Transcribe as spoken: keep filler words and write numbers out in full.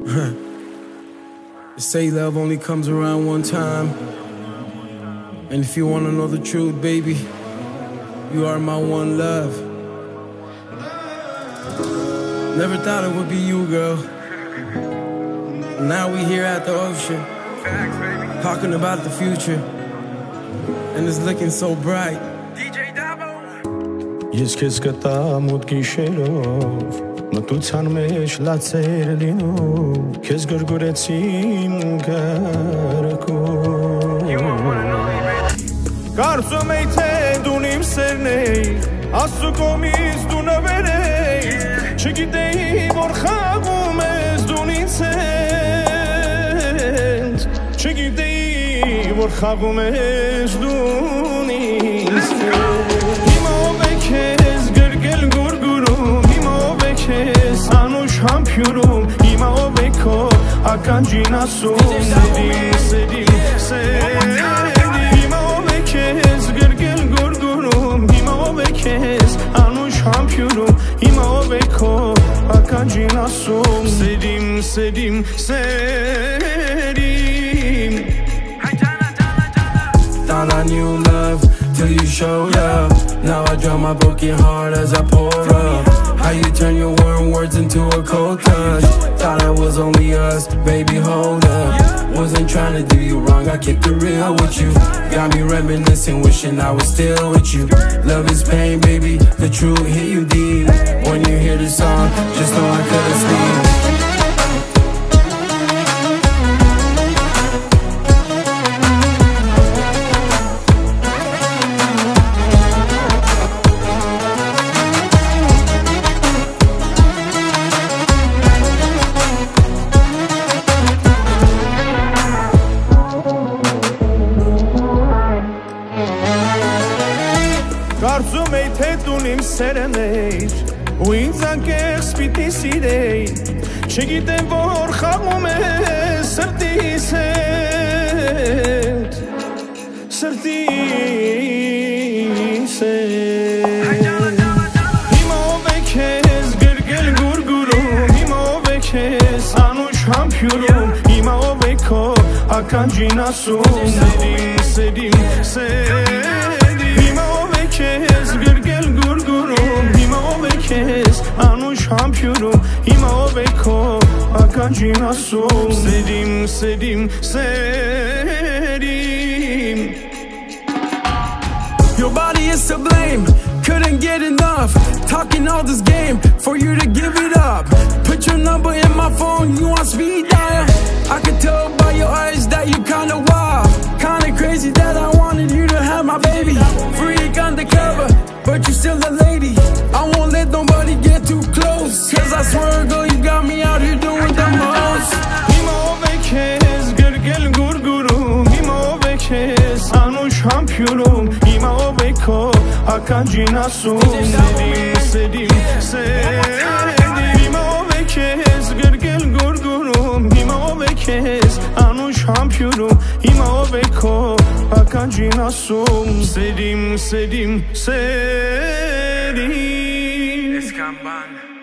They say love only comes around one time. And if you wanna know the truth, baby, you are my one love. Never thought it would be you, girl. Now we here at the ocean, talking about the future, and it's looking so bright. Ես քեզ կտա մութ գիշերով, մտության մեջ լացեր լինում, քեզ գրգուրեցի իմ գարակում։ Կարծում էի թե դու իմ սերն էիր, Աստծու կողմից դու նվեր էիր, չգիտեի որ խաղում ես դու ինձ հետ, չգիտեի որ խաղում ես դու ինձ հետ։ Քեզ գրգել գուրգուրում, հիմա ով է քեզ անուշ համբյուրում, հիմա ով է քո ականջին ասում, սերիմ, սերիմ, սերիմ, հիմա ով է քեզ գրգել գուրգուրում, հիմա ով է քեզ անուշ համբյուրում, հիմա ով է քո ականջին ասում, սերիմ, սերիմ, սերիմ։ Thought I knew love till you showed up. Now I drown my broken heart as I pour up. How you turn your warm words into a cold touch. Thought it was only us, baby, hold up. Wasn't trying to do you wrong, I kept it real with you. Got me reminiscing, wishing I was still with you. Love is pain, baby, the truth hit you deep. When you hear the song, just know I couldn't sleep. Կարծում էի թե դու իմ սերն էիր, ու ինձ անկեղծ պիտի սիրեի, չգիտեմ որ խաղում ես սրտիս հետ, սրտիս հետ։ Հիմա ով է քեզ գրգել գուրգուրում, հիմա ով է քեզ անուշ համբյուրում, հիմա ով է քո ականջին ասում, սերիմ, սերիմ, սերիմ, հիմա ով է քեզ գրգել գուրգուրում, հիմա ով է քեզ անուշ համբյուրում, հիմա ով է քո ականջին ասում, սերիմ, սերիմ, սերիմ։ Your body is to blame, couldn't get enough. Talking all this game for you to give it up. Put your number in my phone, you want speed dial. I could tell by your eyes that you kinda wild, kinda crazy that I wanted you to have my baby. Freak undercover, but you still a lady. I won't let nobody get too close, cause I swear girl you got me out here doing the most. Հիմա ով է քեզ գրգել գուրգուրում, հիմա ով է քեզ անուշ համբյուրում, հիմա ով է քո ականջին ասում, սերիմ, սերիմ, սերիմ, հիմա ով է քեզ գրգել գուրգուրում, հիմա ով է քեզ անուշ համբյուրում, հիմա ով է քո ականջին ասում, սերիմ, սերիմ, սերիմ։